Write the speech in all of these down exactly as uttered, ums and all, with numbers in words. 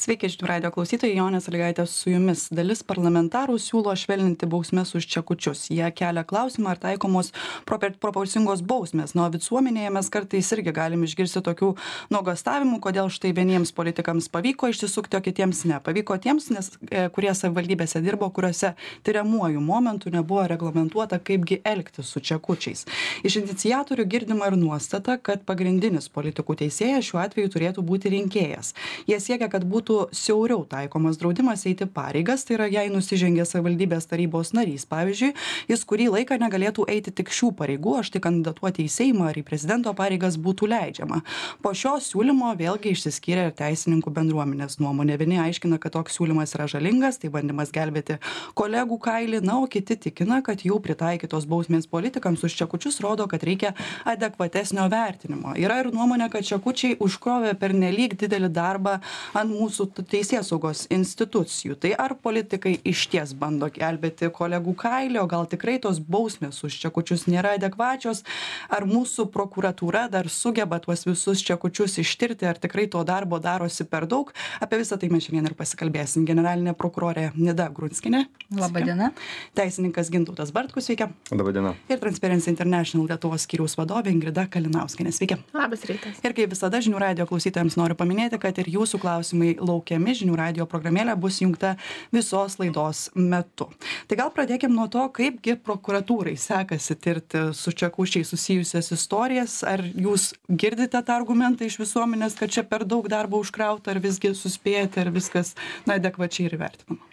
Sveiki, žinių radijo klausytojai, Jonė Sąlygaitė su jumis. Dalis parlamentarų siūlo švelninti bausmes už čekučius. Jie kelia klausimą, ar taikomos proporcingos bausmės. Nuo visuomenėje mes kartais irgi galim išgirsti tokių nuogastavimų, kodėl štai vieniems politikams pavyko išsisukti, o kitiems ne. Pavyko tiems, nes, e, kurie savivaldybėse dirbo, kuriuose tyriamuoju momentu nebuvo reglamentuota, kaipgi elgtis su čekučiais. Iš iniciatorių girdima ir nuostata, kad pagrindinis politikų teisėjas šiuo atveju turėtų būti rinkėjas. Jie siekia, kad būtų siauriau taikomas draudimas eiti pareigas, tai yra jei nusižengė savivaldybės tarybos narys. Pavyzdžiui, jis kurį laiką negalėtų eiti tik šių pareigų, aš tai kandidatuoti į Seimą ar į prezidento pareigas būtų leidžiama. Po šio siūlymo vėlgi išsiskyrė ir teisininkų bendruomenės nuomonė. Vieni aiškina, kad toks siūlymas yra žalingas, tai bandymas gelbėti kolegų kailį, na, o kiti tikina, kad jau pritaikytos bausmės politikams už čekučius rodo, kad reikia adekvatesnio vertinimo. Yra ir nuomonė, kad čekučiai užkrovė pernelyg didelį darbą ant mūsų teisėsaugos institucijų. Tai ar politikai išties bando gelbėti kolegų kailį, o gal tikrai tos bausmės už čekučius nėra adekvačios, ar mūsų prokuratūra dar sugeba tuos visus čekučius ištirti, ar tikrai to darbo darosi per daug. Apie visą tai mes šiandien ir pasikalbėsim. Generalinė prokurorė Nida Grunskienė. Labadiena. Teisininkas Gintautas Bartkus, sveiki. Labadiena. Ir Transparency International Lietuvos skyriaus vadovė Ingrida Kalinauskienė, sveiki. Labas rytas. Ir kaip visada žinių radijo klausytojams noriu paminėti, kad ir jūsų klausimai laukiami, žinių radijo programėlė bus jungta visos laidos metu. Tai gal pradėkim nuo to, kaipgi prokuratūrai sekasi tirti su čekučiai susijusias istorijas. Ar jūs girdite tą argumentą iš visuomenės, kad čia per daug darbo užkrauta, ar visgi suspėjate, ar viskas na, adekvačiai ir vertinama?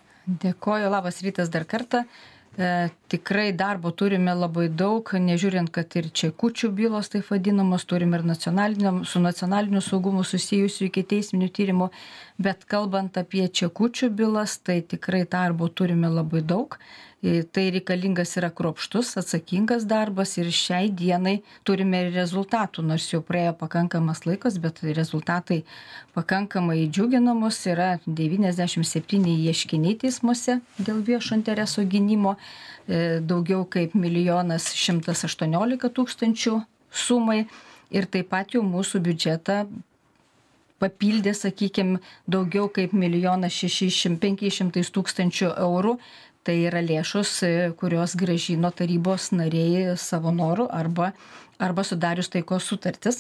Dėkoju, labas rytas dar kartą. E, tikrai darbo turime labai daug, nežiūrint, kad ir čekučių bylos taip vadinamos, turime ir su nacionaliniu saugumu susijusių iki teisminių tyrimų, bet kalbant apie čekučių bylas, tai tikrai darbo turime labai daug. E, tai reikalingas yra kruopštus, atsakingas darbas ir šiai dienai turime ir rezultatų, nors jau praėjo pakankamas laikas, bet rezultatai pakankamai džiuginamus, yra devyniasdešimt septyni ieškiniai teismuose dėl viešo intereso gynimo, daugiau kaip milijonas šimtas aštuoniolika tūkstančių sumai ir taip pat jau mūsų biudžetą papildė, sakykime, daugiau kaip milijonas penki šimtai tūkstančių eurų. Tai yra lėšos, kurios grąžino tarybos nariai savo norų arba, arba sudarius taikos sutartis.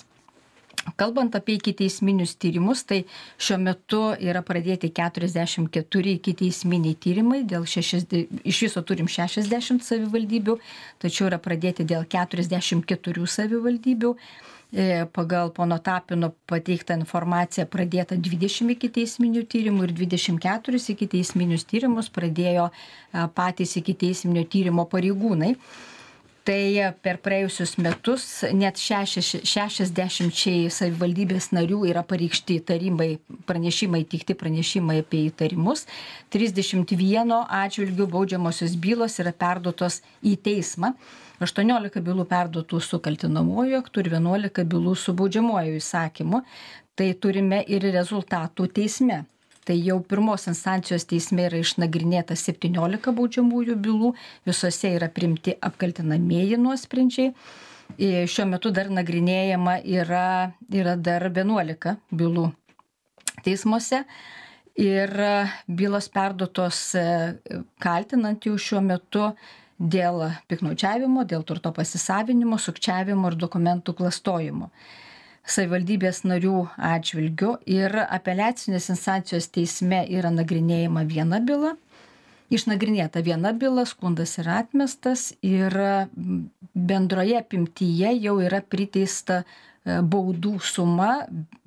Kalbant apie ikiteisminius tyrimus, tai šiuo metu yra pradėti keturiasdešimt keturi ikiteisminiai tyrimai, dėl šešiasdešimt, iš viso turim šešiasdešimt savivaldybių, tačiau yra pradėti dėl keturiasdešimt keturių savivaldybių. Pagal pono Tapino pateiktą informaciją pradėta dvidešimt ikiteisminių tyrimų ir dvidešimt keturis ikiteisminius tyrimus pradėjo patys ikiteisminio tyrimo pareigūnai. Tai per praėjusius metus net šešiasdešimčiai savivaldybės narių yra pareikšti įtarimai, pranešimai, teikti pranešimai apie įtarimus. trisdešimt vieno atžvilgių baudžiamosios bylos yra perduotos į teismą. aštuoniolika bylų perduotų su kaltinamuoju aktu ir vienuolika bylų su baudžiamuoju įsakymu. Tai turime ir rezultatų teisme. Tai jau pirmos instancijos teisme yra išnagrinėta septyniolika baudžiamųjų bylų, visose yra priimti apkaltinamieji nuosprendžiai. Šiuo metu dar nagrinėjama yra, yra dar vienuolika bylų teismuose. Ir bylos perduotos kaltinant jau šiuo metu dėl piktnaudžiavimo, dėl turto pasisavinimo, sukčiavimo ir dokumentų klastojimo savivaldybės narių atžvilgiu. Ir apeliacinės instancijos teisme yra nagrinėjama viena byla, išnagrinėta viena byla, skundas yra atmestas ir bendroje apimtyje jau yra priteista baudų suma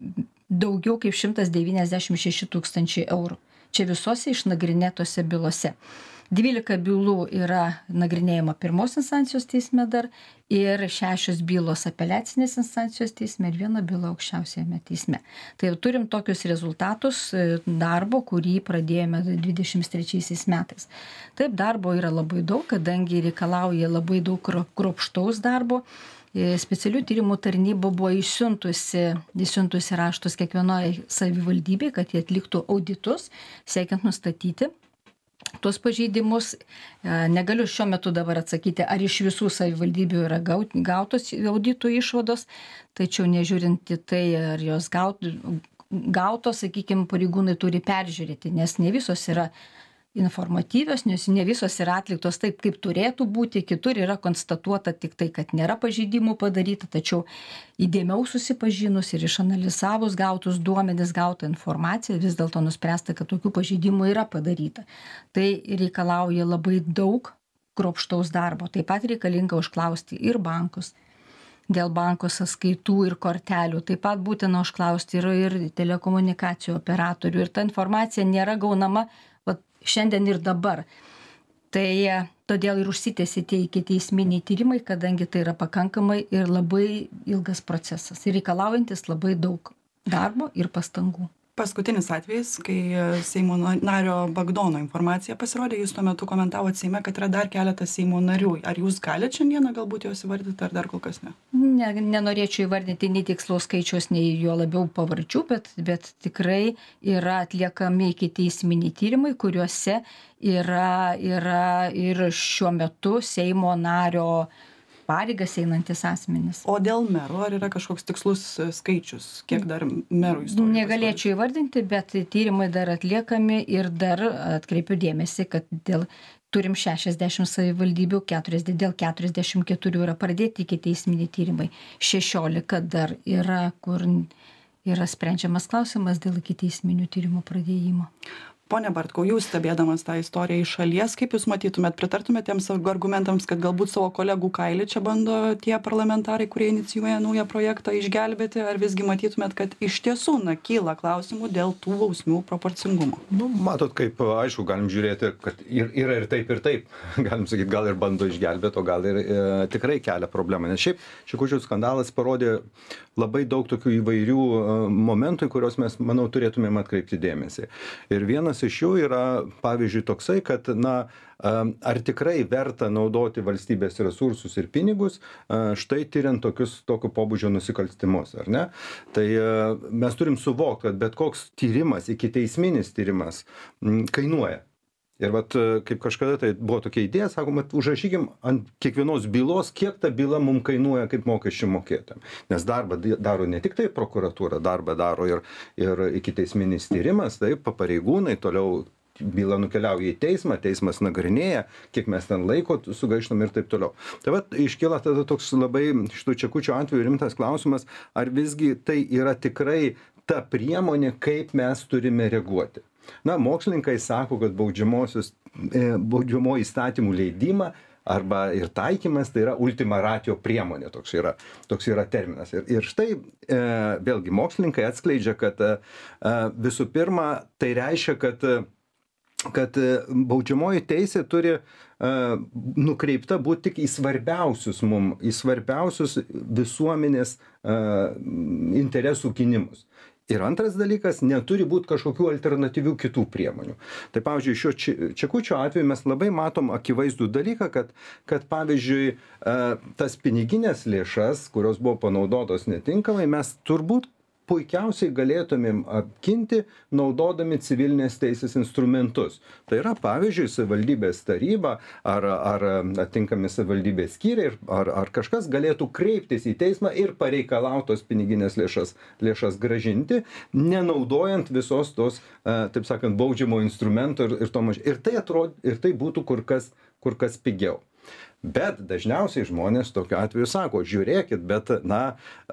daugiau kaip šimtas devyniasdešimt šeši tūkstančiai eurų. Čia visose išnagrinėtose bylose. dvylika bylų yra nagrinėjama pirmos instancijos teisme dar ir šešios bylos apeliacinės instancijos teisme ir viena byla aukščiausiame teisme. Tai jau turim tokius rezultatus darbo, kurį pradėjome dvidešimt trečiaisiais metais. Taip, darbo yra labai daug, kadangi reikalauja labai daug kruopštaus darbo. Specialių tyrimų tarnyba buvo išsiuntusi, išsiuntusi raštus kiekvienoje savivaldybėje, kad jie atliktų auditus, siekiant nustatyti tuos pažeidimus. Negaliu šiuo metu dabar atsakyti, ar iš visų savivaldybių yra gautos auditų išvados, tačiau nežiūrint į tai, ar jos gaut, gautos, sakykime, pareigūnai turi peržiūrėti, nes ne visos yra informatyvios, nes ne visos yra atliktos taip, kaip turėtų būti, kitur yra konstatuota tik tai, kad nėra pažeidimų padaryta, tačiau įdėmiau susipažinus ir išanalizavus gautus duomenis, gautą informaciją, vis dėlto nuspręsta, kad tokių pažeidimų yra padaryta. Tai reikalauja labai daug kruopštaus darbo. Taip pat reikalinga užklausti ir bankus dėl banko sąskaitų ir kortelių. Taip pat būtina užklausti ir, ir telekomunikacijų operatorių. Ir ta informacija nėra gaunama šiandien ir dabar. Tai todėl ir užsitęsė tie ikiteisminiai tyrimai, kadangi tai yra pakankamai ir labai ilgas procesas ir reikalaujantis labai daug darbo ir pastangų. Paskutinis atvejis, kai Seimo nario Bagdono informacija pasirodė, jūs tuo metu komentavote Seime, kad yra dar keletas Seimo narių. Ar jūs galite šiandieną galbūt juos įvardyti, ar dar kol kas ne? Ne, nenorėčiau įvardinti nei tikslaus skaičiaus, nei jo labiau pavardžių, bet, bet tikrai yra atliekami ikiteisminiai tyrimai, kuriuose yra, yra ir šiuo metu Seimo nario pareigas einantis asmenys. O dėl merų, ar yra kažkoks tikslus skaičius, kiek dar merų istorijų? Negalėčiau įvardinti, bet tyrimai dar atliekami ir dar atkreipiu dėmesį, kad dėl turim šešiasdešimt savivaldybių, keturiasdešimt, dėl keturiasdešimt keturių yra pradėti ikiteisminiai tyrimai. šešiolika dar yra, kur yra sprendžiamas klausimas dėl ikiteisminių tyrimų pradėjimo. Pone Bartkau, jūs stebėdamas tą istoriją iš šalies, kaip jūs matytumėt, pritartumėt tiems argumentams, kad galbūt savo kolegų kailį čia bando tie parlamentarai, kurie inicijuoja naują projektą, išgelbėti, ar visgi matytumėt, kad iš tiesų na, kyla klausimų dėl tų bausmių proporcingumo? Nu, matot, kaip aišku, galim žiūrėti, kad ir, yra ir taip, ir taip. Galim sakyti, gal ir bando išgelbėti, o gal ir e, tikrai kelia problemą. Nes šiaip Čekučių skandalas parodė labai daug tokių įvairių e, momentų, į kuriuos mes, manau, turėtumėm atkreipti dėmesį. Ir vienas iš jų yra, pavyzdžiui, toksai, kad, na, ar tikrai verta naudoti valstybės resursus ir pinigus, štai tyriant tokius, tokio pobūdžio nusikaltimus, ar ne? Tai mes turim suvokti, kad bet koks tyrimas, ikiteisminis tyrimas kainuoja. Ir vat, kaip kažkada tai buvo tokia idėja, sakom, užrašykim ant kiekvienos bylos, kiek ta byla mums kainuoja kaip mokesčių mokėtojam. Nes darbą daro ne tik tai prokuratūra, darbą daro ir, ir ikiteisminis tyrimas, taip, pareigūnai, toliau byla nukeliauja į teismą, teismas nagrinėja, kiek mes ten laiko sugaištam ir taip toliau. Tai vat iškyla tada toks labai šitų Čekučio atveju rimtas klausimas, ar visgi tai yra tikrai ta priemonė, kaip mes turime reaguoti. Na, mokslininkai sako, kad baudžiamosios, e, baudžiamoji įstatymų leidimą arba ir taikymas tai yra ultima ratio priemonė, toks yra, toks yra terminas. Ir, ir štai e, vėlgi mokslininkai atskleidžia, kad e, visų pirma tai reiškia, kad kad baudžiamoji teisė turi uh, nukreipta būti tik į svarbiausius mum, į svarbiausius visuomenės uh, interesų gynimus. Ir antras dalykas, neturi būti kažkokių alternatyvių kitų priemonių. Tai pavyzdžiui, šio Čekučio atveju mes labai matom akivaizdų dalyką, kad, kad pavyzdžiui, uh, tas piniginės lėšas, kurios buvo panaudotos netinkamai, mes turbūt puikiausiai galėtumėm apginti, naudodami civilinės teisės instrumentus. Tai yra, pavyzdžiui, savivaldybės taryba ar, ar atinkami savivaldybės skyriai, ar, ar kažkas galėtų kreiptis į teismą ir pareikalautos piniginės lėšas, lėšas gražinti, nenaudojant visos tos, taip sakant, baudžiamo instrumento ir, ir to mažiau. Ir tai atrodo, ir tai būtų kur kas, kur kas pigiau. Bet dažniausiai žmonės tokiu atveju sako, žiūrėkit, bet, na,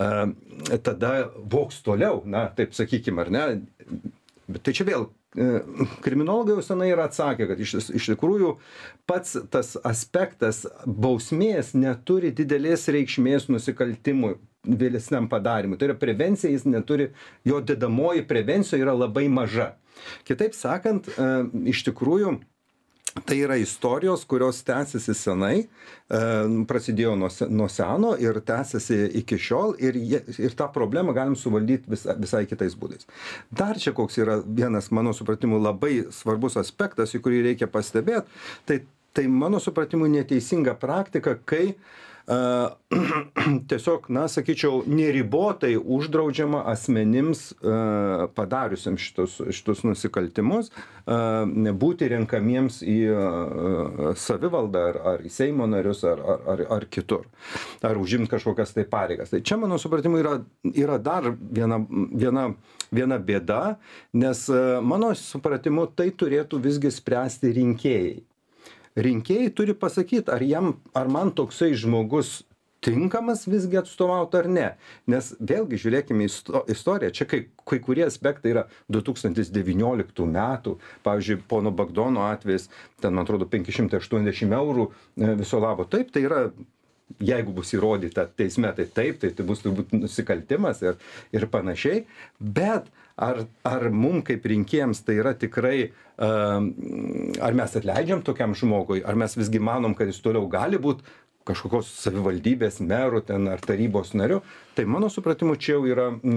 tada voks toliau, na, taip sakykime, ar ne? Bet tai čia vėl, kriminologai jau senai yra atsakę, kad iš, iš tikrųjų pats tas aspektas bausmės neturi didelės reikšmės nusikaltimui vėlesniam padarimui. Tai yra prevencija, jis neturi, jo dedamoji prevencija yra labai maža. Kitaip sakant, iš tikrųjų, tai yra istorijos, kurios tęsiasi senai, e, prasidėjo nuo, nuo seno ir tęsiasi iki šiol ir, jie, ir tą problemą galim suvaldyti visa, visai kitais būdais. Dar čia koks yra vienas, mano supratimu, labai svarbus aspektas, į kurį reikia pastebėti, tai, tai mano supratimu neteisinga praktika, kai tiesiog, na, sakyčiau, neribotai uždraudžiama asmenims padariusiam šitus, šitus nusikaltimus būti renkamiems į savivaldą ar, ar į Seimo narius ar, ar, ar, ar kitur, ar užimti kažkokias tai pareigas. Tai čia, mano supratimu, yra, yra dar viena, viena, viena bėda, nes mano supratimu tai turėtų visgi spręsti rinkėjai. Rinkėjai turi pasakyti, ar, jam, ar man toksai žmogus tinkamas visgi atstovauti ar ne. Nes vėlgi žiūrėkime į istoriją. Čia kai, kai kurie aspektai yra du tūkstantis devynioliktų metų. Pavyzdžiui, pono Bagdono atvejis, ten, man atrodo, penki šimtai aštuoniasdešimt eurų viso labo. Taip, tai yra, jeigu bus įrodyta teisme, tai taip, tai, tai bus turbūt nusikaltimas ir, ir panašiai. Bet ar, ar mums kaip rinkėjams tai yra tikrai, uh, ar mes atleidžiam tokiam žmogui, ar mes visgi manom, kad jis toliau gali būti kažkokios savivaldybės merų ten ar tarybos nariu, tai mano supratimu čia jau yra e,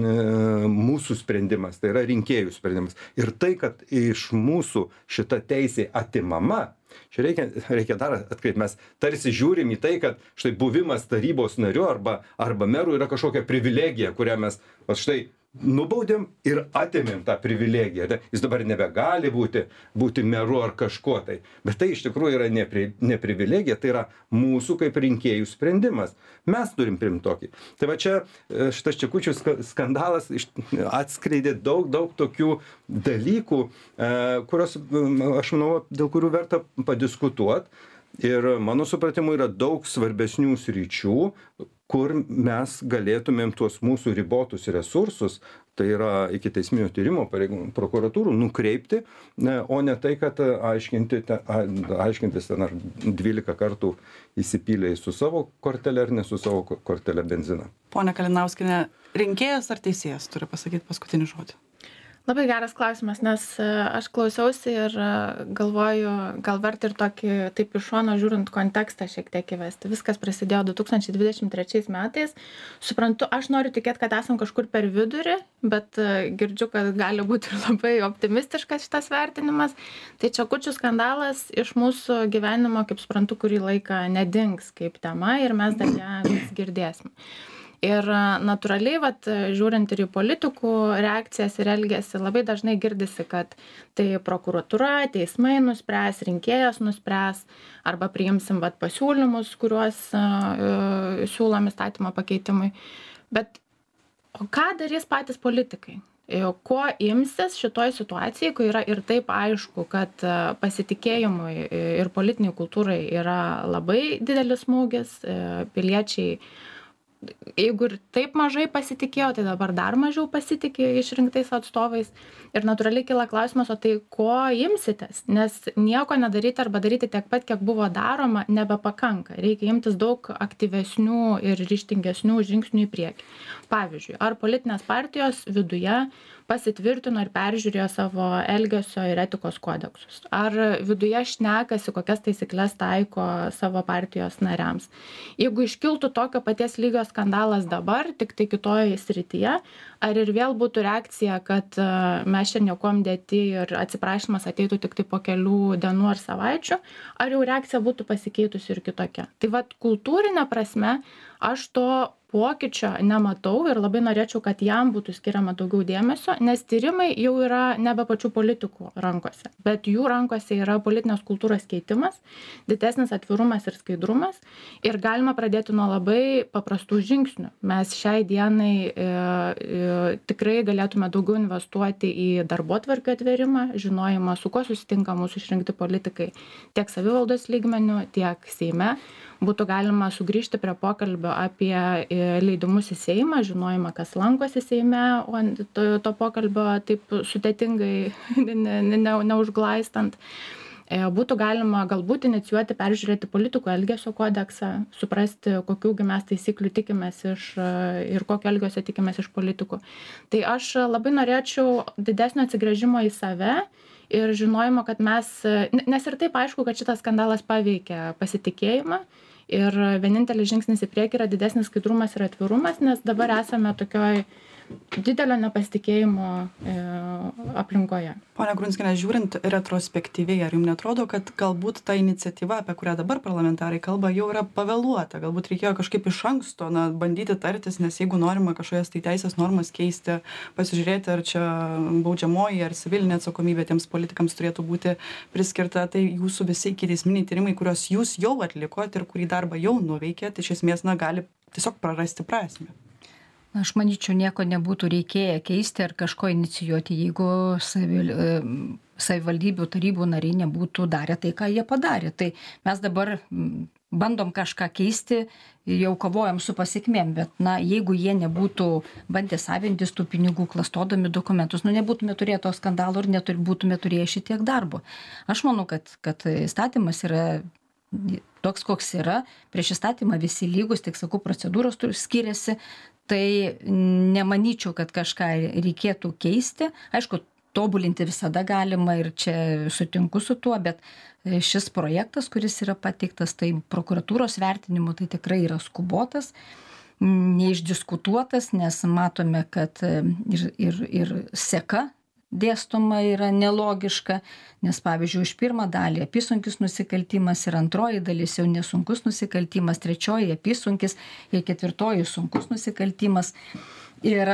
mūsų sprendimas, tai yra rinkėjų sprendimas. Ir tai, kad iš mūsų šita teisė atimama, čia reikia, reikia dar atkreipti, mes tarsi žiūrim į tai, kad štai buvimas tarybos nariu arba, arba merų yra kažkokia privilegija, kurią mes, va štai, nubaudėm ir atėmėm tą privilegiją. Jis dabar nebegali būti, būti meru ar kažkuo tai. Bet tai iš tikrųjų yra ne, pri, ne privilegija, tai yra mūsų kaip rinkėjų sprendimas. Mes turim priimti tokį. Tai va čia šitas Čekučių skandalas atskleidė daug, daug tokių dalykų, kurios, aš manau, dėl kurių verta padiskutuoti. Ir mano supratimu yra daug svarbesnių sričių, kur mes galėtumėm tuos mūsų ribotus resursus, tai yra iki teisminio tyrimo prokuratūrų, nukreipti, o ne tai, kad aiškinti, aiškintis ten ar dvylika kartų įsipylė su savo kortelė ar ne su savo kortelė benziną. Pone Kalinauskiene, rinkėjas ar teisėjas turi pasakyti paskutinį žodį? Labai geras klausimas, nes aš klausiausi ir galvoju, gal verta ir tokį, taip iš šono žiūrint, kontekstą šiek tiek įvesti. Viskas prasidėjo du tūkstančiai dvidešimt trečiais metais. Suprantu, aš noriu tikėti, kad esam kažkur per vidurį, bet girdžiu, kad gali būti ir labai optimistiškas šitas vertinimas. Tai Čekučių skandalas iš mūsų gyvenimo, kaip suprantu, kurį laiką nedings kaip tema ir mes dar ją vis girdėsim. Ir natūraliai, vat, žiūrint ir į politikų reakcijas ir elgesį, labai dažnai girdisi, kad tai prokuratūra, teismai nuspręs, rinkėjas nuspręs, arba priimsim vat, pasiūlymus, kuriuos uh, siūlom įstatymo pakeitimui. Bet o ką darys patys politikai? Ko imsis šitoj situacijai, kai yra ir taip aišku, kad pasitikėjimui ir politiniai kultūrai yra labai didelis smūgis, piliečiai, jeigu ir taip mažai pasitikėjo, tai dabar dar mažiau pasitikė išrinktais atstovais. Ir natūraliai kyla klausimas, o tai ko imsitės? Nes nieko nedaryti arba daryti tiek pat, kiek buvo daroma, nebepakanka. Reikia imtis daug aktyvesnių ir ryžtingesnių žingsnių į priekį. Pavyzdžiui, ar politinės partijos viduje pasitvirtino ir peržiūrėjo savo elgesio ir etikos kodeksus. Ar viduje šnekasi, kokias taisyklės taiko savo partijos nariams. Jeigu iškiltų tokio paties lygio skandalas dabar, tik tai kitoje srityje, ar ir vėl būtų reakcija, kad mes čia niekuom dėti ir atsiprašymas ateitų tik tai po kelių dienų ar savaičių, ar jau reakcija būtų pasikeitusi ir kitokia. Tai vat kultūrinė prasme aš to pokyčio nematau ir labai norėčiau, kad jam būtų skiriama daugiau dėmesio, nes tyrimai jau yra nebe pačių politikų rankose, bet jų rankose yra politinės kultūros keitimas, didesnis atvirumas ir skaidrumas ir galima pradėti nuo labai paprastų žingsnių. Mes šiai dienai e, e, tikrai galėtume daugiau investuoti į darbotvarkių atvėrimą, žinojimą, su kuo susitinka mūsų išrinkti politikai tiek savivaldos lygmenių, tiek Seime. Būtų galima sugrįžti prie pokalbio apie leidimus į Seimą, žinojimą, kas lankosi Seime, o to, to pokalbio taip sudėtingai ne, ne, neužglaistant. Būtų galima galbūt inicijuoti, peržiūrėti politikų elgesio kodeksą, suprasti, kokiųgi mes taisyklių tikimės iš, ir kokio elgesio tikimės iš politikų. Tai aš labai norėčiau didesnio atsigręžimo į save ir žinojimo, kad mes, nes ir taip aišku, kad šitas skandalas paveikia pasitikėjimą. Ir vienintelis žingsnis į priekį yra didesnis skaidrumas ir atvirumas, nes dabar esame tokioj didelio nepasitikėjimo e, aplinkoje. Pone Grunskiene, žiūrint retrospektyviai, ar jums netrodo, kad galbūt ta iniciatyva, apie kurią dabar parlamentarai kalba, jau yra pavėluota? Galbūt reikėjo kažkaip iš anksto na, bandyti tartis, nes jeigu norima kažkokias tai teisės normas keisti, pasižiūrėti, ar čia baudžiamoji ar civilinė atsakomybė tiems politikams turėtų būti priskirta, tai jūsų visi ikiteisminiai tyrimai, kuriuos jūs jau atlikot ir kurį darbą jau nuveikėt, iš esmės na, gali tiesiog prarasti prasmę. Aš manyčiau, nieko nebūtų reikėję keisti ar kažko inicijuoti, jeigu savivaldybių tarybų nariai nebūtų darę tai, ką jie padarė. Tai mes dabar bandom kažką keisti, jau kovojam su pasiekmėm, bet na, jeigu jie nebūtų bandę savintis tų pinigų, klastodami dokumentus, nu nebūtume turėję to skandalo ir nebūtume turėję šitiek darbo. Aš manau, kad, kad įstatymas yra toks, koks yra, prieš įstatymą visi lygus, tik sakau, procedūros skiriasi. Tai nemanyčiau, kad kažką reikėtų keisti. Aišku, tobulinti visada galima ir čia sutinku su tuo, bet šis projektas, kuris yra pateiktas, tai prokuratūros vertinimu, tai tikrai yra skubotas, neišdiskutuotas, nes matome, kad ir, ir, ir seka dėstoma yra nelogiška, nes pavyzdžiui, už pirmą dalį apysunkis nusikaltimas ir antroji dalis jau nesunkus nusikaltimas, trečioji apysunkis ir ketvirtoji sunkus nusikaltimas. Ir,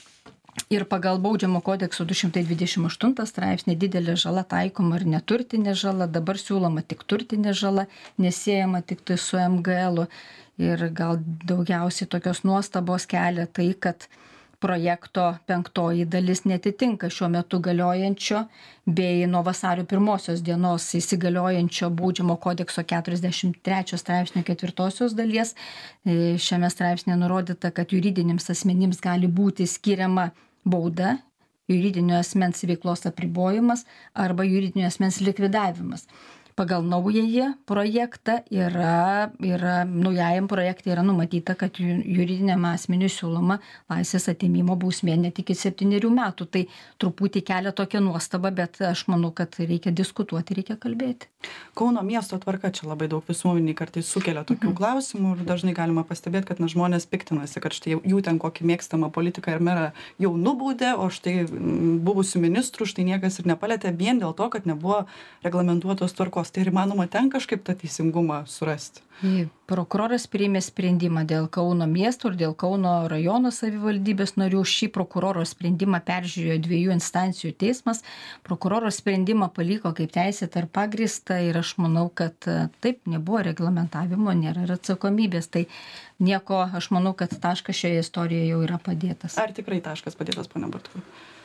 ir pagal baudžiamo kodekso du šimtai dvidešimt aštuntą straipsnį didelė žala taikoma ir neturtinė žala, dabar siūloma tik turtinė žala, nesiejama tik tai su M G L. Ir gal daugiausiai tokios nuostabos kelia tai, kad projekto penktoji dalis netitinka šiuo metu galiojančio bei nuo vasario pirmosios dienos įsigaliojančio baudžiamo kodekso keturiasdešimt trečio straipsnio ketvirtosios dalies. Šiame straipsnėje nurodyta, kad juridiniams asmenims gali būti skiriama bauda, juridinio asmens veiklos apribojimas arba juridinio asmens likvidavimas. Pagal naująjį projektą yra, yra, naujajam projekte yra numatyta, kad juridiniam asmeniui siūloma laisvės atėmimo bausmė net iki septynerių metų. Tai truputį kelia tokią nuostabą, bet aš manau, kad reikia diskutuoti, reikia kalbėti. Kauno miesto tvarka čia labai daug visuomeniai kartais sukelia tokių mhm. klausimų ir dažnai galima pastebėti, kad na, žmonės piktinasi, kad štai jų ten kokį mėgstamą politiką ir merą jau nubaudė, o štai buvusių ministrų štai niekas ir nepalėtė vien dėl to, kad nebuvo reglamentuotos tvarkos. Tai ir įmanoma ten kažkaip tą teisingumą surasti. Prokuroras priėmė sprendimą dėl Kauno miesto ir dėl Kauno rajono savivaldybės narių. Šį prokuroro sprendimą peržiūrėjo dviejų instancijų teismas. Prokuroro sprendimą paliko kaip teisėtą ir pagrįstą ir aš manau, kad taip nebuvo reglamentavimo, nėra ir atsakomybės. Tai nieko, aš manau, kad taškas šioje istorijoje jau yra padėtas. Ar tikrai taškas padėtas, ponia Bartkau?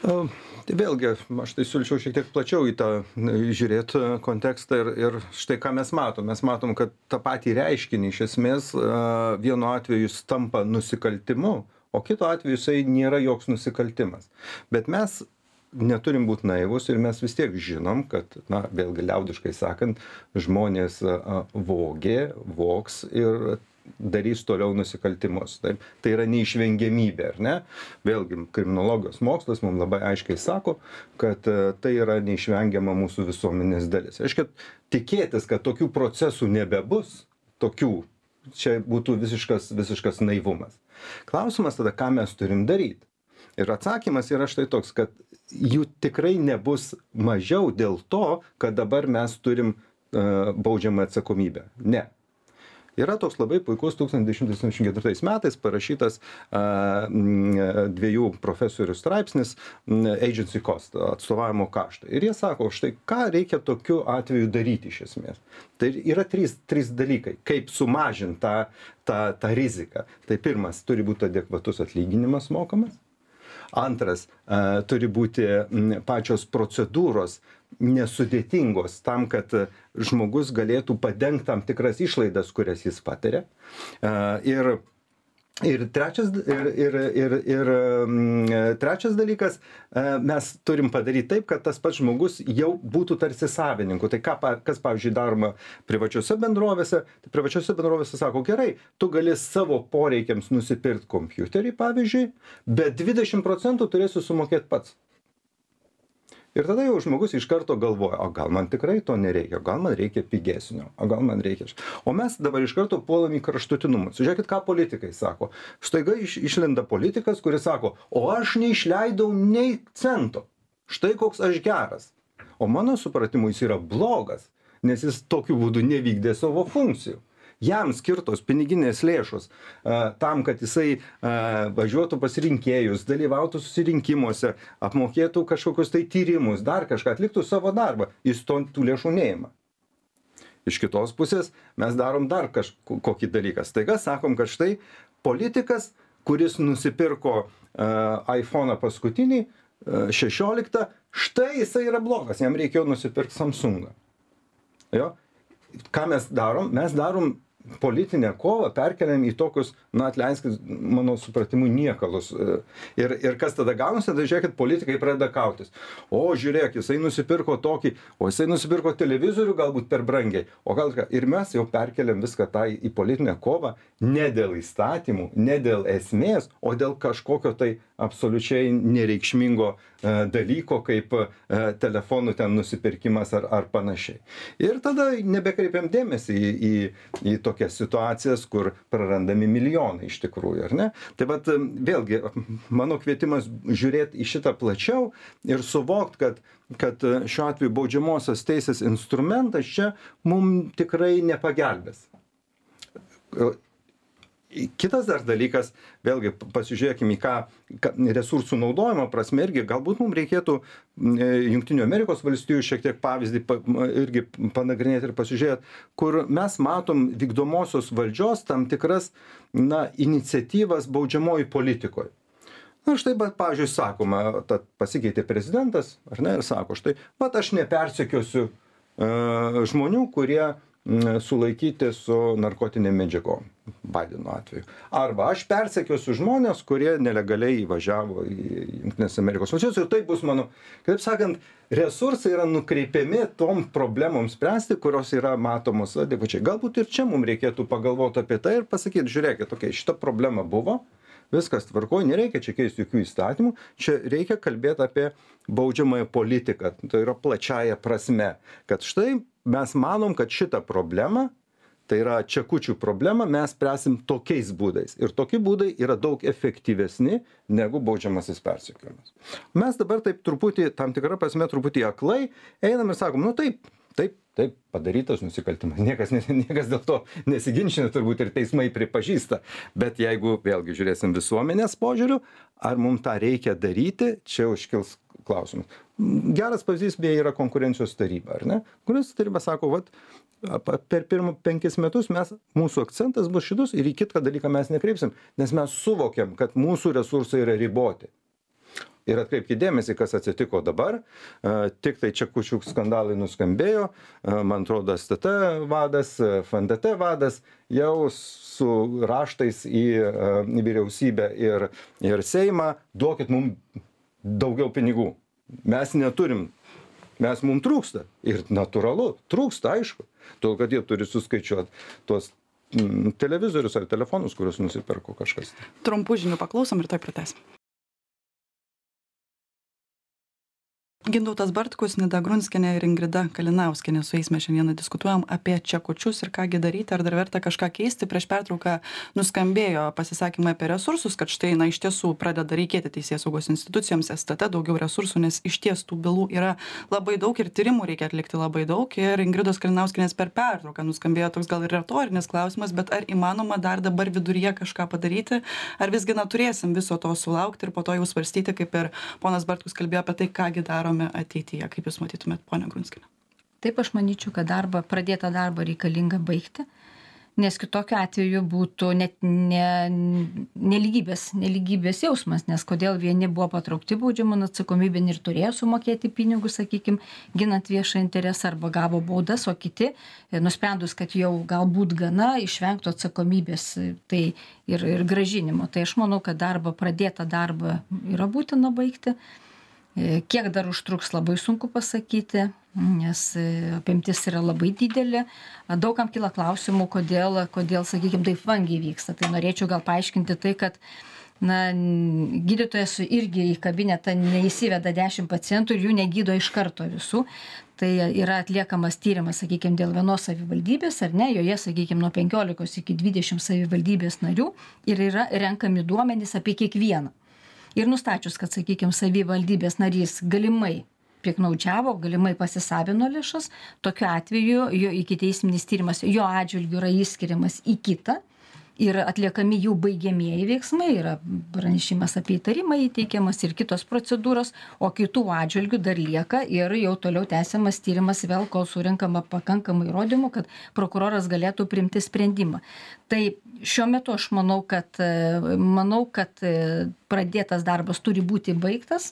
Tai vėlgi, aš tai siūlyčiau šiek tiek plačiau į tą žiūrėti kontekstą ir, ir štai ką mes matom. Mes matom, kad tą patį reiškinį iš esmės vienu atveju jis tampa nusikaltimu, o kito atveju jisai nėra joks nusikaltimas. Bet mes neturim būti naivus ir mes vis tiek žinom, kad, na, vėlgi liaudiškai sakant, žmonės vogė, vogs ir darys toliau nusikaltimus. Taip? Tai yra neišvengiamybė, ar ne? Vėlgi, kriminologijos mokslas mums labai aiškiai sako, kad tai yra neišvengiama mūsų visuomenės dalis. Reiškia, tikėtis, kad tokių procesų nebebus, tokių, čia būtų visiškas, visiškas naivumas. Klausimas tada, ką mes turim daryti. Ir atsakymas yra štai toks, kad jų tikrai nebus mažiau dėl to, kad dabar mes turim uh, baudžiamą atsakomybę. Ne. Yra toks labai puikus tūkstantis devyni šimtai septyniasdešimt ketvirtais metais parašytas uh, dviejų profesorių straipsnis Agency Cost, atstovavimo kaštai. Ir jie sako, štai ką reikia tokiu atveju daryti iš esmės. Tai yra trys, trys dalykai, kaip sumažinti tą, tą, tą riziką. Tai pirmas, turi būti adekvatus atlyginimas mokamas. Antras, uh, turi būti m, pačios procedūros nesudėtingos tam, kad žmogus galėtų padengti tam tikras išlaidas, kurias jis patiria. Uh, ir, ir, trečias, ir, ir, ir, ir um, trečias dalykas, uh, mes turim padaryti taip, kad tas pats žmogus jau būtų tarsi savininku. Tai ką, kas, pavyzdžiui, daroma privačiose bendrovėse, tai privačiose bendrovėse sako, gerai, tu gali savo poreikiams nusipirkti kompiuterį, pavyzdžiui, bet dvidešimt procentų turėsi sumokėti pats. Ir tada jau žmogus iš karto galvoja, o gal man tikrai to nereikia, gal man reikia pigesnio, o gal man reikia. O mes dabar iš karto puolam į kraštutinumus. Žiūrėkit, ką politikai sako. Štaiga iš, išlenda politikas, kuris sako, o aš neišleidau nei cento. Štai koks aš geras. O mano supratimu jis yra blogas, nes jis tokiu būdu nevykdė savo funkcijų. Jam skirtos piniginės lėšos uh, tam, kad jisai uh, važiuotų pas rinkėjus, dalyvautų susirinkimuose, apmokėtų kažkokius tai tyrimus, dar kažką, atliktų savo darbą, jis to, tų lėšų neima. Iš kitos pusės mes darom dar kažkokį dalyką. Staiga sakom, kad štai politikas, kuris nusipirko uh, iPhone'ą paskutinį, uh, šešioliktą, štai jisai yra blogas, jam reikėjo nusipirkti Samsungą. Jo? Ką mes darom? Mes darom politinę kovą, perkeliam į tokius, na atleiskit, mano supratimu, niekalus. Ir, ir kas tada gaunasi, tai žiūrėkit, politikai pradeda kautis. O žiūrėk, jisai nusipirko tokį, o jisai nusipirko televizorių galbūt per brangiai. O gal ką? Ir mes jau perkeliam viską tą į politinę kovą ne dėl įstatymų, ne dėl esmės, o dėl kažkokio tai absoliučiai nereikšmingo e, dalyko, kaip e, telefonų ten nusipirkimas ar, ar panašiai. Ir tada nebekreipiam dėmesį į, į, į tokias situacijas, kur prarandami milijonai iš tikrųjų, ar ne? Tai vat vėlgi, mano kvietimas žiūrėti į šitą plačiau ir suvokti, kad, kad šiuo atveju baudžiamosios teisės instrumentas čia mums tikrai nepagelbės. Kitas dar dalykas, vėlgi pasižiūrėkime į ką, ką resursų naudojimo prasme irgi, galbūt mums reikėtų Jungtinių Amerikos valstijų šiek tiek pavyzdį pa, irgi panagrinėti ir pasižiūrėti, kur mes matom vykdomosios valdžios tam tikras, na, iniciatyvas baudžiamojoj politikoje. Na, štai, bet, pavyzdžiui, sakoma, tad pasikeitė prezidentas, ar ne, ir sako, štai, bet aš nepersekiosiu uh, žmonių, kurie sulaikyti su narkotinėm medžiagom, Baideno atveju. Arba aš persekiosiu žmonės, kurie nelegaliai įvažiavo į Jungtinės Amerikos valstijas ir tai bus mano, kaip sakant, resursai yra nukreipiami tom problemoms spręsti, kurios yra matomos adekvačiai. Galbūt ir čia mums reikėtų pagalvoti apie tai ir pasakyti, žiūrėkit, okay, šita problema buvo, viskas tvarkoja, nereikia čia keisti jokių įstatymų, čia reikia kalbėti apie baudžiamąją politiką, tai yra plačiaja prasme, kad štai mes manom, kad šitą problemą, tai yra čekučių problemą, mes spręsim tokiais būdais. Ir tokie būdai yra daug efektyvesni negu baudžiamasis persekiojimas. Mes dabar taip truputį, tam tikrą prasme truputį aklai, einam ir sakom, nu taip, taip, taip, padarytas nusikaltimas. Niekas, niekas dėl to nesiginčina, turbūt ir teismai pripažįsta. Bet jeigu vėlgi žiūrėsim visuomenės požiūriu, ar mums tą reikia daryti, čia iškils klausimas. Geras pavyzdys beje yra konkurencijos taryba, ar ne? Konkurencijos taryba sako, vat, per pirmą penkis metus mes, mūsų akcentas bus šitus ir į kitą dalyką mes nekreipsim, nes mes suvokiam, kad mūsų resursai yra riboti. Ir atkreipkite dėmesį, kas atsitiko dabar, tik tai čekučių skandalai nuskambėjo, man atrodo, S T T vadas, F N T T vadas jau su raštais į vyriausybę ir, ir Seimą, duokit mums daugiau pinigų. Mes neturim, mes mums trūksta. Ir natūralu, trūksta, aišku. Todėl, kad jie turi suskaičiuoti tuos mm, televizorius ar telefonus, kuriuos nusipirko kažkas. Trumpų žinių paklausom ir tai pratęsim. Gintautas Bartkus, Nida Grunskienė ir Ingrida Kalinauskienė, su jais mes šiandieną diskutuojam apie čekučius ir kągi daryti, ar dar verta kažką keisti. Prieš pertrauką nuskambėjo pasisakymai apie resursus, kad štai, na, iš tiesų pradeda reikėti teisėsaugos institucijoms, S T T daugiau resursų, nes iš ties tų bylų yra labai daug ir tyrimų reikia atlikti labai daug. Ir Ingridos Kalinauskienės per pertrauką nuskambėjo toks gal ir retorinis klausimas, bet ar įmanoma dar dabar viduryje kažką padaryti, ar visgi na turėsim viso to sulaukti ir po to jau svarstyti, kaip ir ponas Bartkus kalbėjo apie tai, kągi darome ateityje, kaip jūs matytumėt, ponia Grunskienė? Taip, aš manyčiau, kad darbą, pradėtą darbą reikalinga baigti, nes kitokiu atveju būtų net ne, nelygybės, nelygybės jausmas, nes kodėl vieni buvo patraukti baudžiamon atsakomybėn ir turėjo sumokėti pinigus, sakykime, ginant viešą interesą arba gavo baudas, o kiti, nusprendus, kad jau galbūt gana išvengtų atsakomybės tai ir, ir gražinimo. Tai aš manau, kad darbą, pradėtą darbą yra būtina baigti. Kiek dar užtruks, labai sunku pasakyti, nes apimtis yra labai didelė. Daugam kyla klausimų, kodėl, kodėl sakykime, taip vangiai vyksta. Tai norėčiau gal paaiškinti tai, kad na, gydytojas irgi į kabinetą neįsiveda dešimt pacientų ir jų negydo iš karto visų. Tai yra atliekamas tyrimas, sakykime, dėl vienos savivaldybės, ar ne, joje, sakykime, nuo penkiolikos iki dvidešimt savivaldybės narių ir yra renkami duomenys apie kiekvieną. Ir nustačius, kad, sakykime, savivaldybės narys galimai pieknaudžiavo, galimai pasisavino lėšas, tokiu atveju jo ikiteisminis tyrimas jo atžvilgiu yra įskiriamas į kitą ir atliekami jų baigiamieji veiksmai, yra pranešimas apie įtarimą įteikiamas ir kitos procedūros, o kitų atžvilgių dar lieka ir jau toliau tęsiamas tyrimas vėl, kol surinkama pakankamai įrodymų, kad prokuroras galėtų priimti sprendimą. Tai šiuo metu aš manau, kad, manau, kad pradėtas darbas turi būti baigtas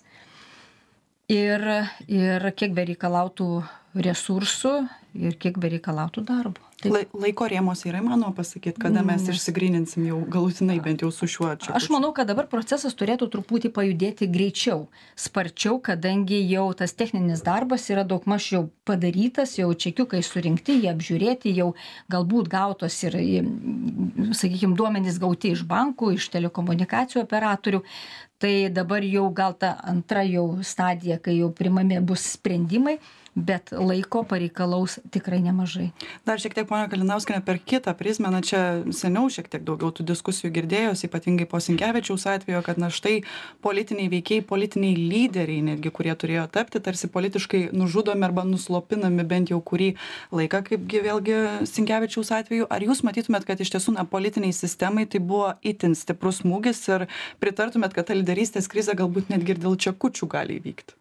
ir, ir kiek bereikalautų resursų ir kiek bereikalautų darbo. Taip. Laiko rėmose yra įmanoma pasakyti, kada mes išsigryninsim jau galutinai bent jau su šiuo čia. Aš manau, kad dabar procesas turėtų truputį pajudėti greičiau, sparčiau, kadangi jau tas techninis darbas yra daugmaž jau padarytas, jau čekiukai surinkti, jie apžiūrėti, jau galbūt gautos ir, sakykime, duomenys gauti iš bankų, iš telekomunikacijų operatorių. Tai dabar jau gal ta antra jau stadija, kai jau primami bus sprendimai, bet laiko pareikalaus tikrai nemažai. Dar šiek tiek, ponia Kalinauskienė, per kitą prizmę, na čia seniau šiek tiek daugiau tų diskusijų girdėjos, ypatingai po Sinkevičiaus atvejo, kad na štai politiniai veikiai, politiniai lyderiai netgi, kurie turėjo tapti, tarsi politiškai nužudomi arba nuslopinami bent jau kurį laiką, kaipgi vėlgi Sinkevičiaus atveju. Ar jūs matytumėt, kad iš tiesų na, politiniai sistemai tai buvo itin stiprus smūgis ir pritartumėt, kad ta lyderystės krizė galbūt netgi ir dėl čekučių gali įvykti?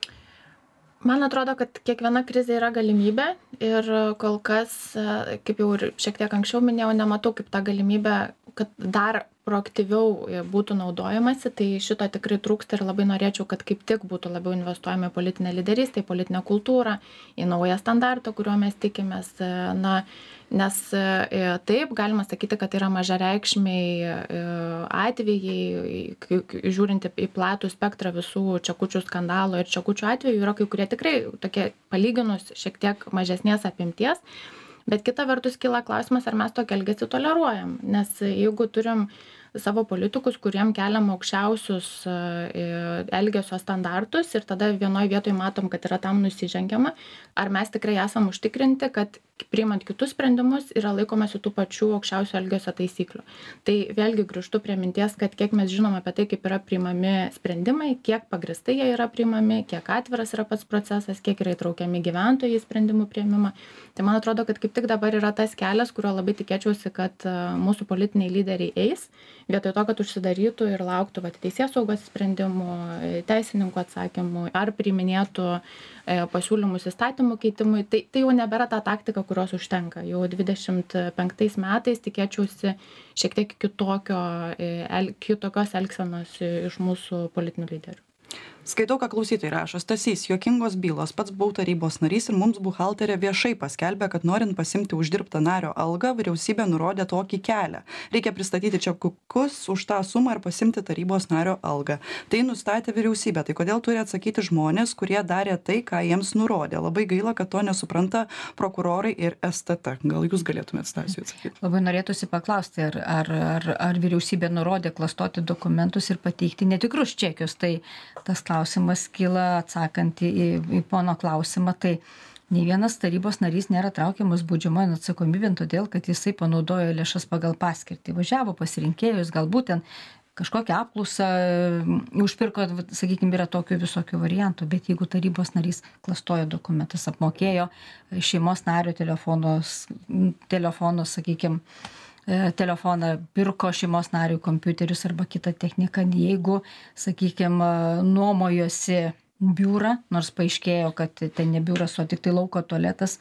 Man atrodo, kad kiekviena krizė yra galimybė ir kol kas, kaip jau ir šiek tiek anksčiau minėjau, nematau kaip tą galimybę, kad dar proaktyviau būtų naudojamasi, tai šito tikrai trūksta ir labai norėčiau, kad kaip tik būtų labiau investuojama į politinę lyderystę, į politinę kultūrą, į naują standartą, kuriuo mes tikimės. Na, nes taip, galima sakyti, kad yra mažareikšmiai atvejai, žiūrint į platų spektrą visų čekučių skandalo ir čekučių atvejų, yra kai kurie tikrai tokie palyginus šiek tiek mažesnės apimties. Bet kita vertus kyla klausimas, ar mes tokį elgesį toleruojam. Nes jeigu turim savo politikus, kuriem keliam aukščiausius elgesio standartus ir tada vienoje vietoje matom, kad yra tam nusižengiama, ar mes tikrai esam užtikrinti, kad priimant kitus sprendimus yra laikomasi tų pačių aukščiausių elgesio taisyklių. Tai vėlgi grįžtu prie minties, kad kiek mes žinom apie tai, kaip yra priimami sprendimai, kiek pagristai jie yra priimami, kiek atviras yra pats procesas, kiek yra įtraukiami gyventojai į sprendimų priėmimą. Tai man atrodo, kad kaip tik dabar yra tas kelias, kurio labai tikėčiausi, kad mūsų politiniai lyderiai eis, vietoj to, kad užsidarytų ir lauktų vat, teisėsaugos sprendimų, teisininkų atsakymų, ar priiminėtų pasiūlymus įstatymų keitimui, tai, tai jau nebėra ta taktika, kurios užtenka. Jau dvidešimt penktais metais tikėčiausi šiek tiek kitokio, el, kitokios elgsenos iš mūsų politinių lyderių. Skaitau, ką klausytojai rašo. Stasys, juokingos bylos, pats buvau tarybos narys ir mums buhalterė viešai paskelbė, kad norint pasimti uždirbtą nario algą, vyriausybė nurodė tokį kelią. Reikia pristatyti čekukus už tą sumą ir pasimti tarybos nario algą. Tai nustatė vyriausybė. Tai kodėl turi atsakyti žmonės, kurie darė tai, ką jiems nurodė? Labai gaila, kad to nesupranta prokurorai ir S T T. Gal jūs galėtumėte, Stasiui, atsakyti? Labai norėtųsi paklausti, ar, ar, ar, ar vyriausybė nurodė klastoti dokumentus ir pateikti netikrus čekius. Tai tas klausimas kyla atsakant į, į pono klausimą, tai nei vienas tarybos narys nėra traukiamas baudžiamojon atsakomybėn, todėl, kad jisai panaudojo lėšas pagal paskirtį. Važiavo pas rinkėjus, galbūt ten kažkokią apklausą užpirko, sakykime, yra tokių visokių variantų, bet jeigu tarybos narys klastojo dokumentus, apmokėjo šeimos nario telefonos, telefonos, sakykime, telefoną, pirko šeimos narių kompiuterius arba kitą techniką, jeigu, sakykime, nuomojosi biurą, nors paaiškėjo, kad ten ne biuras, o tik tai lauko tualetas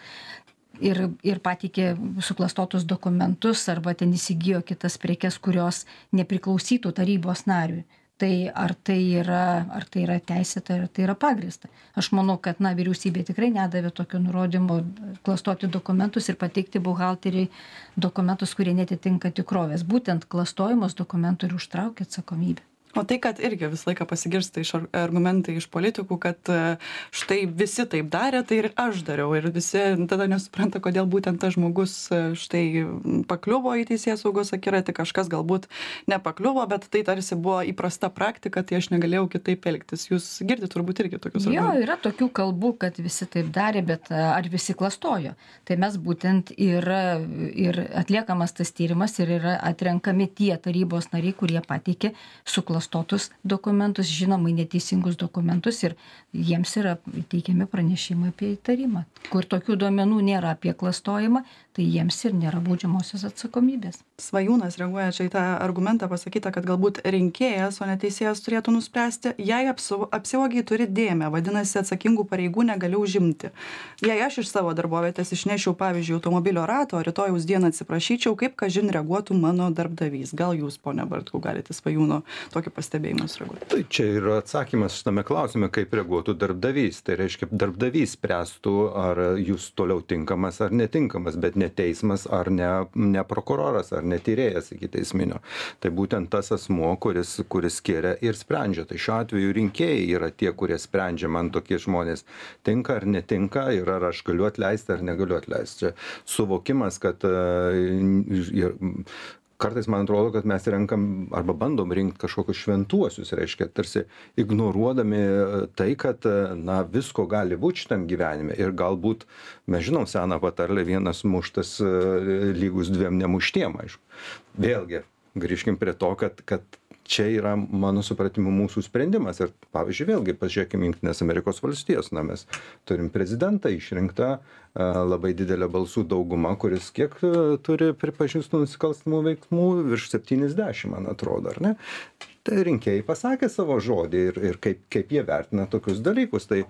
ir, ir pateikė suklastotus dokumentus arba ten įsigijo kitas prekes, kurios nepriklausytų tarybos nariui. Tai ar tai yra, ar tai yra teisėta, ar tai yra pagrįsta. Aš manau, kad na, vyriausybė tikrai nedavė tokio nurodymo klastoti dokumentus ir pateikti buhalteriai dokumentus, kurie netitinka tikrovės. Būtent klastojimas dokumentų ir užtraukia atsakomybę. O tai, kad irgi visą laiką pasigirsta iš argumentai iš politikų, kad štai visi taip darė, tai ir aš dariau. Ir visi tada nesupranta, kodėl būtent tas žmogus štai pakliuvo į teisėsaugos akiratį, kažkas galbūt nepakliuvo, bet tai tarsi buvo įprasta praktika, tai aš negalėjau kitaip elgtis. Jūs girdite turbūt irgi tokius argumentus. Jo, yra tokių kalbų, kad visi taip darė, bet ar visi klastojo. Tai mes būtent ir, ir atliekamas tas tyrimas ir yra atrenkami tie tarybos nariai, kurie pateikė suklastotus dokumentus, žinomai neteisingus dokumentus ir jiems yra teikiami pranešimai apie įtarimą. Kur tokių duomenų nėra apie klastojimą, tai jiems ir nėra baudžiamosios atsakomybės. Svajūnas reaguoja čia į tą argumentą pasakyta, kad galbūt rinkėjas, o ne teisėjas turėtų nuspręsti, jei apsivogiai turi dėmę, vadinasi atsakingų pareigų negali užimti. Jei aš iš savo darbovietės išnešiau, pavyzdžiui, automobilio rato, o rytojaus dieną atsiprašyčiau, kaip kažin reaguotų mano darbdavys. Gal jūs, ponia Bartkau, galite Svajūno tokį pastebėjimą sureaguoti? Tai čia yra atsakymas šitame klausime, kaip reaguotų darbdavys. Tai reiškia, darbdavys spręstų, ar jūs toliau tinkamas ar netinkamas, bet ne teismas ar ne, ne prokuroras ar ne tyrėjas iki teisminio. Tai būtent tas asmuo, kuris, kuris skiria ir sprendžia. Tai šiuo atveju rinkėjai yra tie, kurie sprendžia, man tokie žmonės tinka ar netinka ir ar aš galiu atleisti ar negaliu atleisti. Čia suvokimas, kad ir, kartais man atrodo, kad mes renkam arba bandom rinkti kažkokius šventuosius, reiškia, tarsi ignoruodami tai, kad na, visko gali būti šitam gyvenime. Ir galbūt, mes žinom seną patarlę, vienas muštas lygus dviem nemuštiem, aišku. Vėlgi, grįžkim prie to, kad, kad čia yra, mano supratimu, mūsų sprendimas. Ir, pavyzdžiui, vėlgi, pažiūrėkime Jungtinės Amerikos valstijos. Na, mes turim prezidentą išrinktą labai didelę balsų daugumą, kuris kiek turi pripažįstų nusikalstamų veiksmų, virš septyniasdešimt, man atrodo, ar ne? Tai rinkėjai pasakė savo žodį ir, ir kaip, kaip jie vertina tokius dalykus. Tai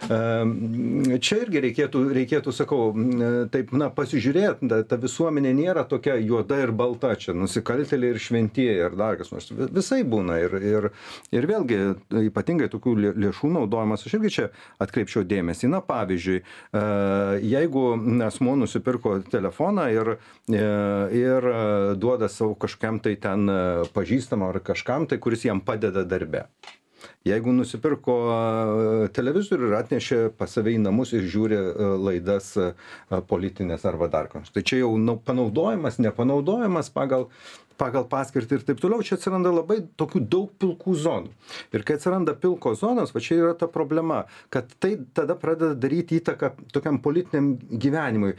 čia irgi reikėtų, reikėtų sakau, taip, na, pasižiūrėti, ta, ta visuomenė nėra tokia juoda ir balta, čia nusikaltėliai ir šventieji ir dar kas nors. Visai būna ir, ir, ir vėlgi ypatingai tokių lėšų naudojimas, aš irgi čia atkreipčiau dėmesį. Na, pavyzdžiui, jeigu asmuo nusipirko telefoną ir, ir duoda savo kažkam tai ten pažįstamą ar kažkam tai, kuris jam padeda darbe. Jeigu nusipirko televizorių ir atnešė pas save į namus ir žiūri laidas politinės arba dar kažkas. Tai čia jau panaudojimas, nepanaudojimas pagal, pagal paskirtį ir taip toliau. Čia atsiranda labai tokių daug pilkų zonų. Ir kai atsiranda pilkos zonos, va čia yra ta problema, kad tai tada pradeda daryti įtaką tokiam politiniam gyvenimui,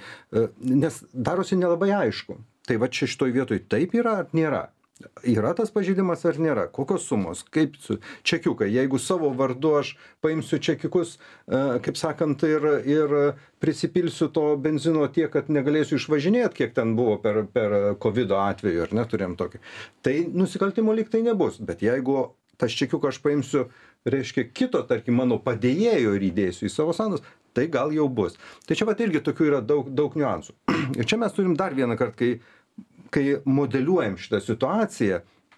nes darosi nelabai aišku. Tai va čia šitoj vietoj taip yra ar nėra. Yra tas pažeidimas ar nėra? Kokios sumos? Kaip su čekiukai? Jeigu savo vardu aš paimsiu čekiukus, kaip sakant, ir, ir prisipilsiu to benzino tiek, kad negalėsiu išvažinėti, kiek ten buvo per, per COVID atveju, ar neturėjom tokį. Tai nusikaltimo lyg tai nebus. Bet jeigu tas čekiuką aš paimsiu, reiškia, kito, tarkim, mano padėjėjo ir įdėsiu į savo sąnaudas, tai gal jau bus. Tai čia pat irgi tokių yra daug, daug niuansų. Ir čia mes turim dar vieną kartą, kai kai modeliuojam šitą situaciją,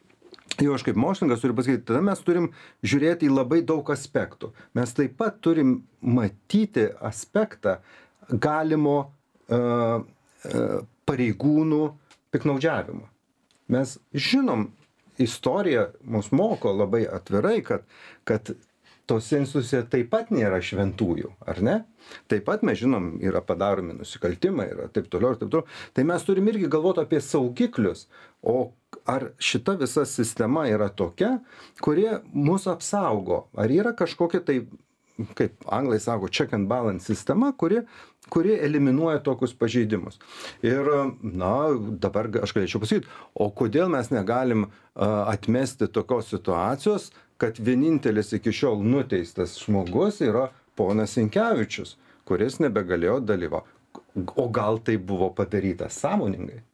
jau aš kaip mokslininkas turiu pasakyti, tada mes turim žiūrėti į labai daug aspektų. Mes taip pat turim matyti aspektą galimo uh, uh, pareigūnų piknaudžiavimo. Mes žinom, istorija mus moko labai atvirai, kad, kad tos institucijos taip pat nėra šventųjų, ar ne? Taip pat mes žinom, yra padaromi nusikaltimai, yra taip toliau ir taip toliau. Tai mes turim irgi galvoti apie saugiklius, o ar šita visa sistema yra tokia, kurie mus apsaugo, ar yra kažkokia tai, kaip anglai sako, check and balance sistema, kuri, kuri eliminuoja tokius pažeidimus. Ir, na, dabar aš galėčiau pasakyti, o kodėl mes negalim uh, atmesti tokios situacijos, kad vienintelis iki šiol nuteistas žmogus yra ponas Sinkevičius, kuris nebegalėjo dalyvauti. O gal tai buvo padaryta sąmoningai?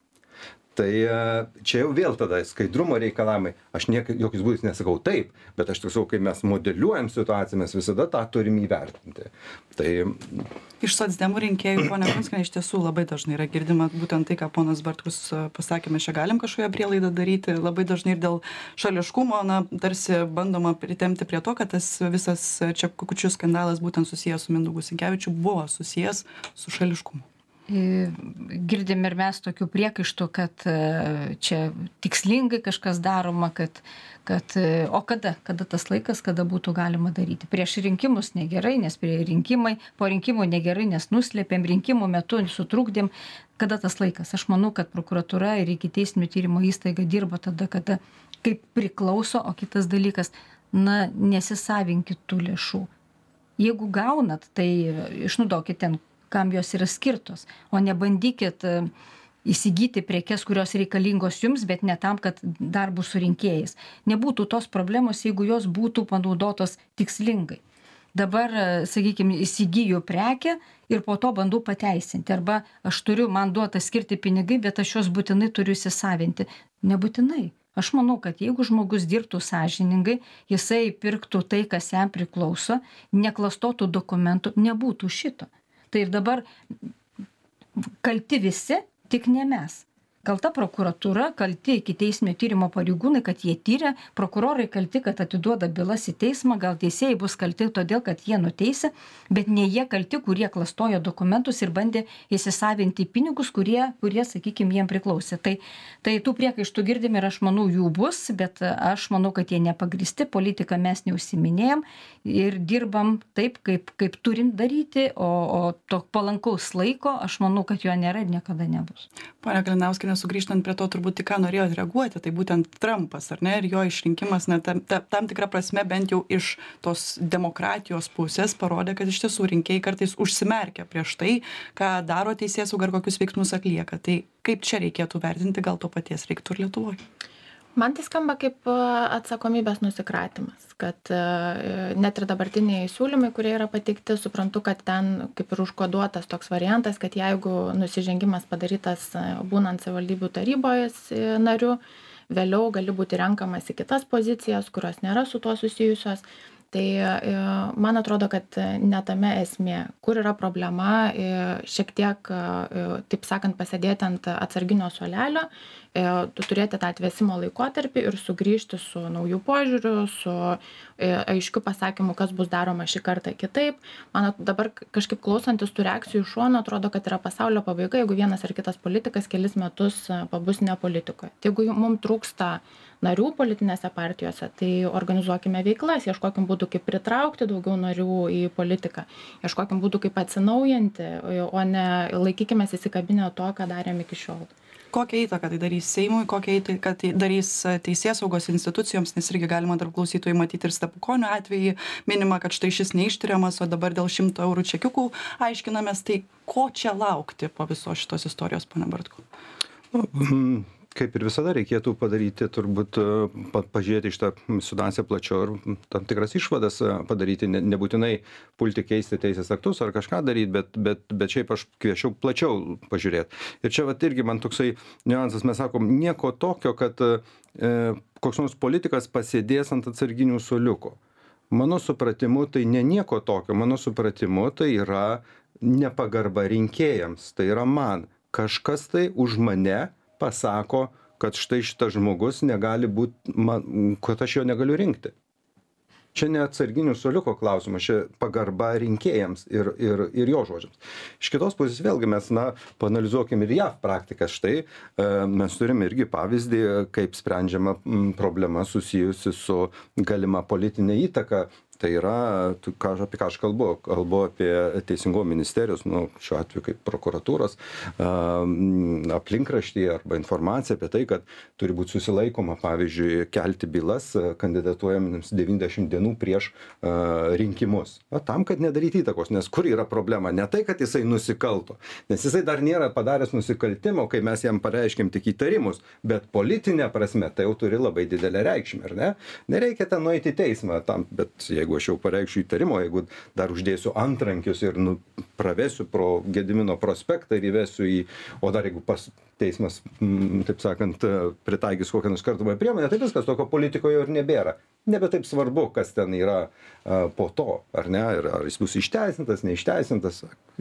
Tai čia jau vėl tada skaidrumo reikalavimai. Aš niek, jokiais būdais nesakau taip, bet aš tiesiog, kai mes modeliuojam situaciją, mes visada tą turim įvertinti. Tai... Iš socdemų rinkėjų, ponia Prunskienė, iš tiesų labai dažnai yra girdima būtent tai, ką ponas Bartkus pasakė, mes čia galim kažkokią prielaidą daryti, labai dažnai ir dėl šališkumo, na, tarsi bandoma pritempti prie to, kad tas visas Čekučių skandalas būtent susijęs su Mindaugu Sinkevičiu buvo susijęs su šališkumu. Girdim ir mes tokių priekaištų, kad čia tikslingai kažkas daroma, kad, kad o kada, kada tas laikas, kada būtų galima daryti. Prieš rinkimus negerai, nes prie rinkimai, po rinkimų negerai, nes nuslėpėm, rinkimų metu sutrukdėm. Kada tas laikas? Aš manau, kad prokuratūra ir ikiteisminio tyrimo įstaiga dirba tada, kada kaip priklauso, o kitas dalykas, na, nesisavinkit tų lėšų. Jeigu gaunat, tai išnaudokit ten, kam jos yra skirtos, o nebandykit įsigyti prekes, kurios reikalingos jums, bet ne tam, kad darbų su rinkėjais. Nebūtų tos problemos, jeigu jos būtų panaudotos tikslingai. Dabar, sakykime, įsigyju prekę ir po to bandau pateisinti. Arba aš turiu, man duota skirti pinigai, bet aš juos būtinai turiu įsisavinti. Nebūtinai. Aš manau, kad jeigu žmogus dirbtų sąžiningai, jisai pirktų tai, kas jam priklauso, neklastotų dokumentų, nebūtų šito. Tai ir dabar kalti visi, tik ne mes. Kalta prokuratūra, kalti ikiteisminio tyrimo pareigūnai, kad jie tyria, prokurorai kalti, kad atiduoda bylas į teismą, gal teisėjai bus kalti todėl, kad jie nuteisė, bet ne jie kalti, kurie klastojo dokumentus ir bandė įsisavinti pinigus, kurie, kurie sakykime, jiem priklausė. Tai, tai tų priekaištų girdim ir aš manau jų bus, bet aš manau, kad jie nepagristi, politiką mes neužsiminėjom ir dirbam taip, kaip, kaip turim daryti, o, o to palankaus laiko, aš manau, kad jo nėra ir niekada nebus. Pone Kalinauskiene, sugrįžtant prie to, turbūt tik ką norėjo reaguoti, tai būtent Trumpas, ar ne, ir jo išrinkimas, na, tam, tam tikrą prasme, bent jau iš tos demokratijos pusės parodė, kad iš tiesų rinkėjai kartais užsimerkia prieš tai, ką daro teisėsauga ar kokius veiksmus atlieka. Tai kaip čia reikėtų vertinti, gal to paties reiktų ir Lietuvoje? Man tai skamba kaip atsakomybės nusikratimas, kad net ir dabartiniai siūlymai, kurie yra pateikti, suprantu, kad ten kaip ir užkoduotas toks variantas, kad jeigu nusižengimas padarytas būnant savivaldybių tarybos nariu, vėliau gali būti renkamas į kitas pozicijas, kurios nėra su tuo susijusios. Tai man atrodo, kad ne tame esmė, kur yra problema, šiek tiek, taip sakant, pasėdėti ant atsarginio suolelio, tu turėti tą atvėsimo laikotarpį ir sugrįžti su naujų požiūriu, su aiškiu pasakymu, kas bus daroma šį kartą kitaip. Man dabar kažkaip klausantis tų reakcijų iš šono, atrodo, kad yra pasaulio pabaiga, jeigu vienas ar kitas politikas kelis metus pabus ne politikoje. Tai jeigu mums trūksta narių politinėse partijose, tai organizuokime veiklas, ieškokim būdų, kaip pritraukti daugiau narių į politiką, ieškokim būdų, kaip atsinaujinti, o ne laikykime įsikabinę to, ką darėm iki šiol. Kokią įtaką tai darys Seimui, kokią įtaką tai darys teisėsaugos institucijoms, nes irgi galima tarp klausytojų matyti ir Stepukonio atvejį, minima, kad štai šis neištiriamas, o dabar dėl šimto eurų čekiukų aiškinamės, tai ko čia laukti po visos šitos istorijos, pone Bartkau? Nu, kaip ir visada reikėtų padaryti, turbūt pažiūrėti šitą situaciją plačiau ir tam tikras išvadas padaryti, ne, nebūtinai pulti keisti teisės aktus ar kažką daryti, bet, bet, bet šiaip aš kviečiau plačiau pažiūrėti. Ir čia vat irgi man toksai niuansas, mes sakom, nieko tokio, kad e, koks nors politikas pasėdės ant atsarginių suoliuko. Mano supratimu, tai ne nieko tokio, mano supratimu, tai yra nepagarba rinkėjams, tai yra man. Kažkas tai už mane pasako, kad štai šitas žmogus negali būti, kad aš jo negaliu rinkti. Čia ne atsarginių suoliuko klausimas, čia pagarba rinkėjams ir, ir, ir jo žodžiams. Iš kitos pusės vėlgi mes, na, paanalizuokim ir J A V praktiką. Štai mes turime irgi pavyzdį, kaip sprendžiama problema susijusi su galima politinė įtaka. Tai yra, ką, apie ką aš kalbu, kalbu apie Teisingumo ministerijos, nu, šiuo atveju kaip prokuratūros aplinkraštyje arba informacija apie tai, kad turi būti susilaikoma, pavyzdžiui, kelti bylas kandidatuojamiems devyniasdešimt dienų prieš a, rinkimus. O tam, kad nedaryti įtakos, nes kur yra problema? Ne tai, kad jisai nusikalto, nes jisai dar nėra padaręs nusikaltimo, kai mes jam pareiškėm tik įtarimus, bet politinė prasme tai jau turi labai didelę reikšmę, ar ne? Nereikia ten nueiti į teismą tam, bet jeigu aš jau pareikšiu įtarimo, jeigu dar uždėsiu antrankius ir nu, pravesiu pro Gedimino prospektą ir įvesiu į, o dar jeigu pas teismas, m, taip sakant, pritaikys kokią nusikardomąją priemonę, tai viskas, tokio politikoje ir nebėra. Nebe taip svarbu, kas ten yra a, po to, ar ne, ir ar jis bus išteisintas, neišteisintas,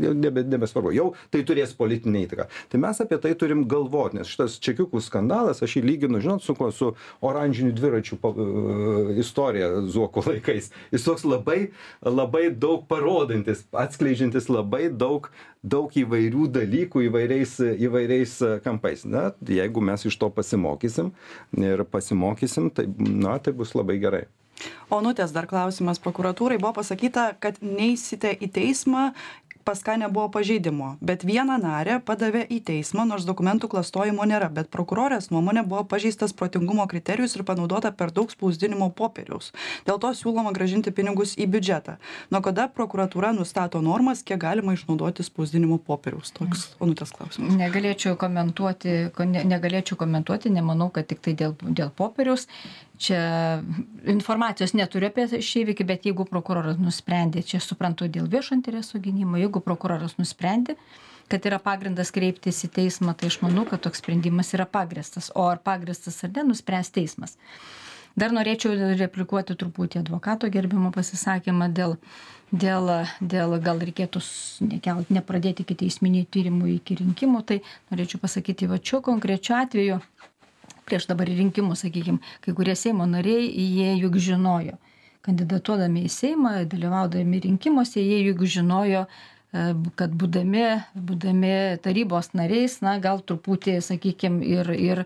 nebe, nebesvarbu, jau tai turės politinę įtaką. Tai mes apie tai turim galvoti, nes šitas čekiukų skandalas, aš jį lyginu, žinot, su, su oranžinių dviračių uh, istorija Zuoko laikais. Jis toks labai, labai daug parodantis, atskleidžiantis labai daug, daug įvairių dalykų įvairiais, įvairiais kampais. Na, jeigu mes iš to pasimokysim ir pasimokysim, tai, na, tai bus labai gerai. Onutės dar klausimas prokuratūrai. Buvo pasakyta, kad neisite į teismą, pas ką nebuvo pažeidimo, bet vieną narę padavė į teismą, nors dokumentų klastojimo nėra, bet prokurorės nuomonė buvo pažeistas protingumo kriterijus ir panaudota per daug spausdinimo popieriaus. Dėl to siūloma grąžinti pinigus į biudžetą. Nuo kada prokuratūra nustato normas, kiek galima išnaudoti spausdinimo popieriaus? Toks Onutės klausimas. Negalėčiau komentuoti, ne, negalėčiau komentuoti, nemanau, kad tik tai dėl, dėl popieriaus. Čia informacijos neturiu apie šį įvykį, bet jeigu prokuroras nusprendė, čia suprantu dėl viešo interesų gynimo, jeigu prokuroras nusprendė, kad yra pagrindas kreiptis į teismą, tai aš manau, kad toks sprendimas yra pagrįstas. O ar pagrįstas ar ne, nuspręs teismas. Dar norėčiau replikuoti truputį advokato gerbimo pasisakymą dėl, dėl, dėl gal reikėtų nekelt, nepradėti iki teisminių tyrimų iki rinkimų. Tai norėčiau pasakyti, va čia konkrečiu atveju, prieš dabar rinkimus, sakykime, kai kurie Seimo nariai, jie juk žinojo, kandidatuodami į Seimą, dalyvaudami rinkimuose, jie juk žinojo, kad būdami, būdami tarybos nariais, na, gal truputį, sakykime, ir, ir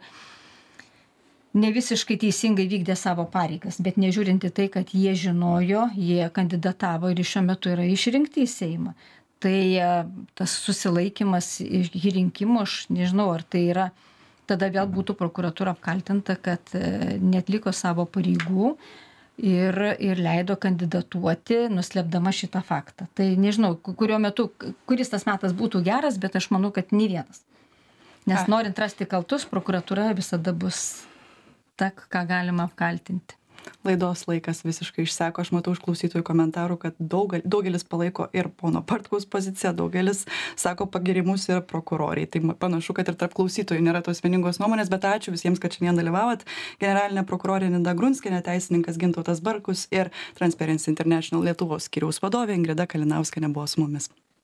ne visiškai teisingai vykdė savo pareigas, bet nežiūrinti tai, kad jie žinojo, jie kandidatavo ir šiuo metu yra išrinkti į Seimą. Tai tas susilaikimas į rinkimų, aš nežinau, ar tai yra, tada vėl būtų prokuratūra apkaltinta, kad neatliko savo pareigų ir, ir leido kandidatuoti, nuslėpdama šitą faktą. Tai nežinau, kurio metu, kuris tas metas būtų geras, bet aš manau, kad nei vienas. Nes norint rasti kaltus, prokuratūra visada bus ta, ką galima apkaltinti. Laidos laikas visiškai išseko. Aš matau iš klausytojų komentarų, kad daug, daugelis palaiko ir pono Bartkaus poziciją, daugelis sako pagirimus ir prokuroriai. Tai panašu, kad ir tarp klausytojų nėra tos vieningos nuomonės, bet ačiū visiems, kad šiandien dalyvavot. Generalinė prokurorė Nida Grunskienė, teisininkas Gintautas Bartkus ir Transparency International Lietuvos skyriaus vadovė Ingrida Kalinauskienė buvo su mumis.